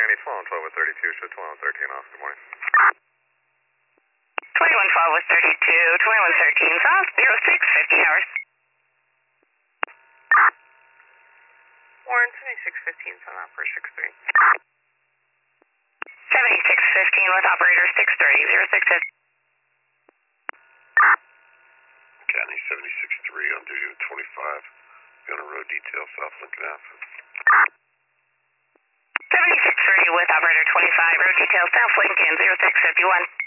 Annie, 12 with 32, show 12 with 13 off. Good morning. 2112 with 32, 2113 south, 0650 hours. Warren, 7615 on operator 63. 7615 with operator 630, 0650. County 76-3 on duty with 25. Be on a road detail South Lincoln Ave. 76-3 with operator 25, road detail South Lincoln, 0651.